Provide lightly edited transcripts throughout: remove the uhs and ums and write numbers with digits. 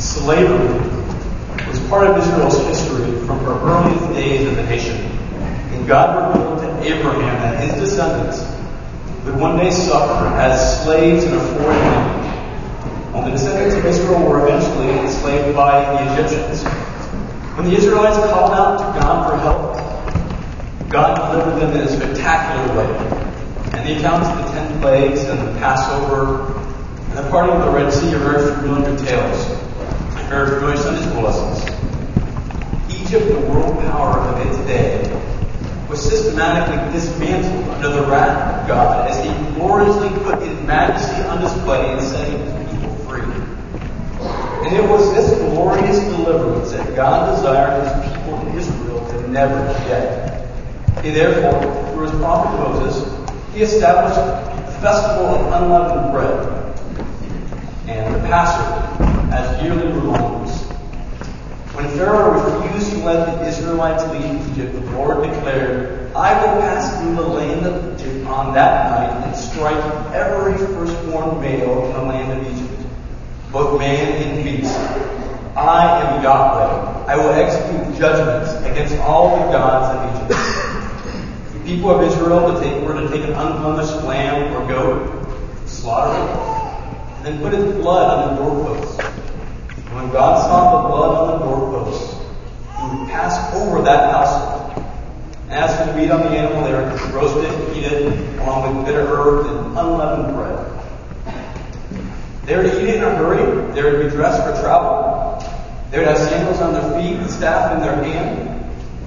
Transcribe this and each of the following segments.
Slavery was part of Israel's history from her earliest days as a nation. And God revealed to Abraham that his descendants would one day suffer as slaves in a foreign land. While the descendants of Israel were eventually enslaved by the Egyptians. When the Israelites called out to God for help, God delivered them in a spectacular way. And the accounts of the 10 plagues and the Passover and the parting of the Red Sea are very familiar tales. Very familiar Sunday school lessons. Egypt, the world power of its day, was systematically dismantled under the wrath of God as he gloriously put his majesty on display in setting his people free. And it was this glorious deliverance that God desired his people in Israel to never forget. He therefore, through his prophet Moses, he established the festival of unleavened bread and the Passover as yearly reminders. When Pharaoh refused to let the Israelites leave Egypt, the Lord declared, I will pass through the land of Egypt on that night and strike every firstborn male in the land of Egypt, both man and beast. I am Yahweh. I will execute judgments against all the gods of Egypt. The people of Israel were to take an unblemished lamb or goat, slaughter it, and then put its blood on the doorposts. When God saw the blood on the doorposts, he would pass over that household. And as for the meat on the animal, they were to roast it and eat it, along with bitter herbs and unleavened bread. They were to eat it in a hurry. They were to be dressed for travel. They would have sandals on their feet and staff in their hand.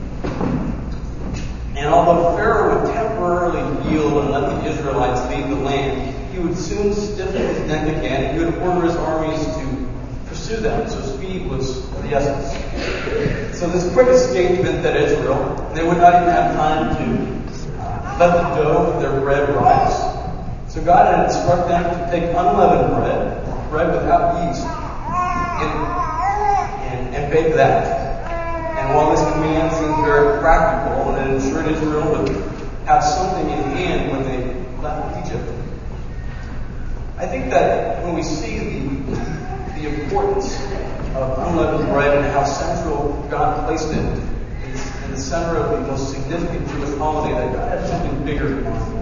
And although Pharaoh would temporarily yield and let the Israelites leave the land, he would soon stiffen his neck again, and he would order his armies to pursue them. So speed was of the essence. So this quick escape meant that Israel, they would not even have time to let the dough of their bread rise. So God had instructed them to take unleavened bread without yeast, and bake that. And while this command seemed very practical, and it ensured Israel would have something in hand when they left Egypt, I think that when we see the importance of unleavened bread and how central God placed it in the center of the most significant Jewish holiday, that God had something bigger in mind.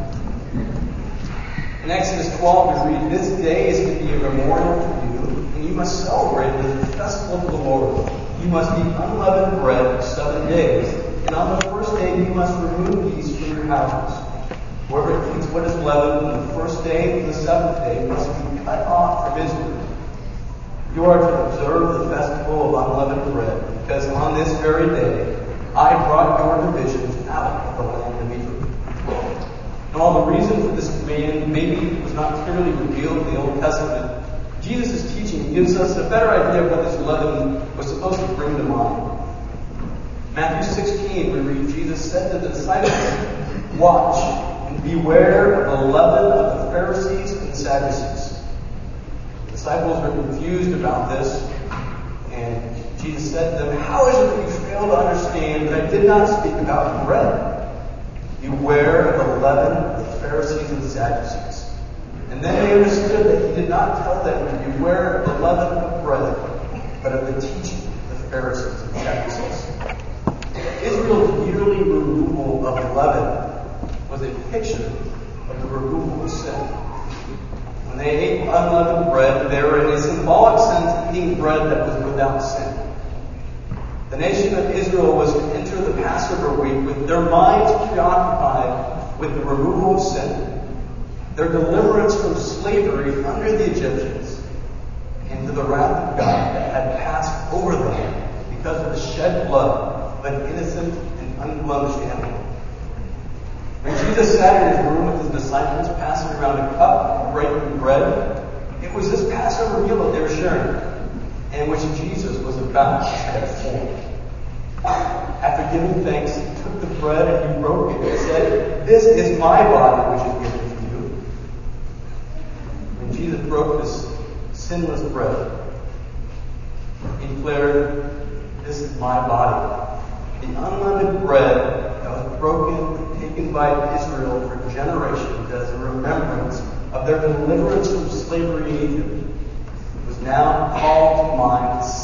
In Exodus 12 we read, This day is to be a memorial to you, and you must celebrate it as the festival of the Lord. You must eat unleavened bread for 7 days, and on the first day you must remove yeast from your houses. Whoever eats what is leavened on the first day and the 7th day must be cut off from Israel. You are to observe the festival of unleavened bread, because on this very day I brought your divisions out of the land of Egypt. And while the reason for this command maybe was not clearly revealed in the Old Testament, Jesus' teaching gives us a better idea of what this leaven was supposed to bring to mind. Matthew 16, we read, Jesus said to the disciples, Watch and beware of the leaven of the Pharisees and Sadducees. The disciples were confused about this, and Jesus said to them, How is it that you fail to understand that I did not speak about bread? Beware of the leaven of the Pharisees and Sadducees. And then they understood that he did not tell them to beware of the leaven of bread, but of the teaching of the Pharisees and Sadducees. Israel's yearly removal of leaven was a picture of the removal of sin. When they ate unleavened bread, they were in a symbolic sense eating bread that was without sin. The nation of Israel was to enter the Passover week with their minds preoccupied with the removal of sin, their deliverance from slavery under the Egyptians, and to the wrath of God that had passed over them because of the shed blood of an innocent and unblemished animal. When Jesus sat in his room with his disciples, passing around a cup of breaking bread, it was this Passover meal that they were sharing, and which Jesus was about to transform. After giving thanks, he took the bread and he broke it and said, This is my body which is given for you. When Jesus broke this sinless bread, he declared, This is my body. The unleavened bread that was broken and taken by Israel for generations as a remembrance of their deliverance from slavery in Egypt was now called to mind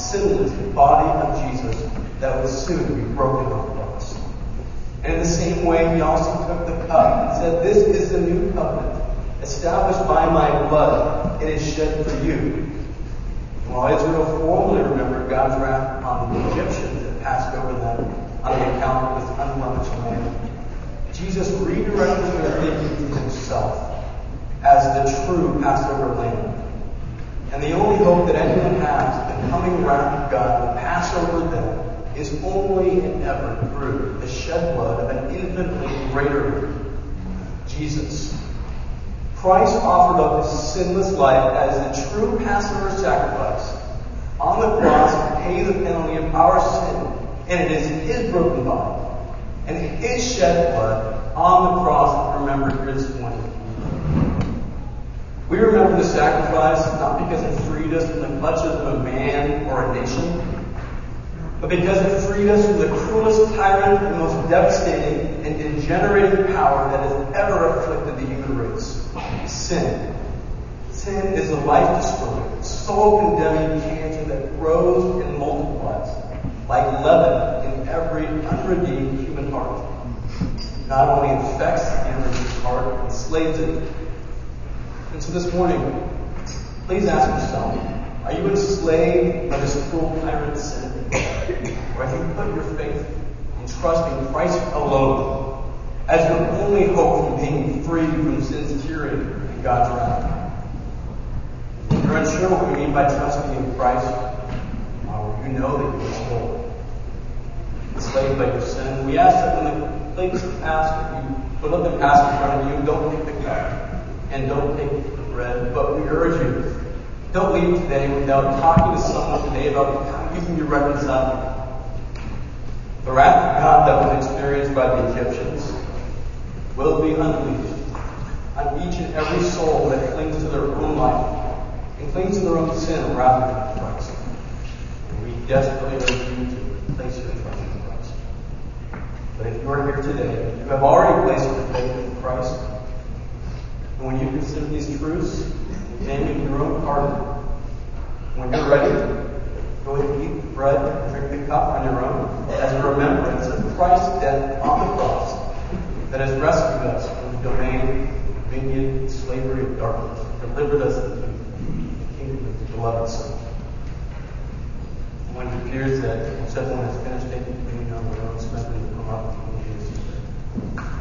soon to be broken on the cross. And in the same way, he also took the cup and said, "This is the new covenant, established by my blood. It is shed for you." And while Israel formally remembered God's wrath upon the Egyptians that passed over them on the account of his unblemished lamb, Jesus redirected their thinking to himself as the true Passover lamb. And the only hope that anyone has in the coming wrath of God to pass over them is only and ever through the shed blood of an infinitely greater Lamb, Jesus. Christ offered up his sinless life as the true Passover sacrifice on the cross to pay the penalty of our sin, and it is his broken body and his shed blood on the cross that remembered here this morning. We remember the sacrifice not because it freed us from the clutches of a man or a nation, but because it freed us from the cruelest tyrant and most devastating and degenerating power that has ever afflicted the human race: sin. Sin is a life-destroying, soul-condemning cancer that grows and multiplies like leaven in every unredeemed human heart. It not only infects the unredeemed heart, it enslaves it. And so this morning, please ask yourself, are you enslaved by this cruel tyrant's sin? Or have you put your faith and trust in Christ alone as your only hope from being free from sin's tyranny and God's wrath? If you're unsure what we mean by trusting in Christ, you know that you are still enslaved by your sin. We ask that when the plates pass, that you put up the pass in front of you, don't take the cup and don't take the bread, but we urge you, don't leave today without talking to someone today about how you can be reconciled. The wrath of God that was experienced by the Egyptians will be unleashed on each and every soul that clings to their own life and clings to their own sin rather than Christ. And we desperately urge you to place your trust in Christ. But if you are here today, you have already placed your faith in Christ, and when you consider these truths, examine your own heart. When you're ready, go ahead and eat the bread and drink the cup on your own as a remembrance of Christ's death on the cross that has rescued us from the domain of dominion, slavery, and darkness, delivered us into the kingdom of his beloved Son. When it appears that everyone has finished taking communion on their own, especially to come up and Jesus.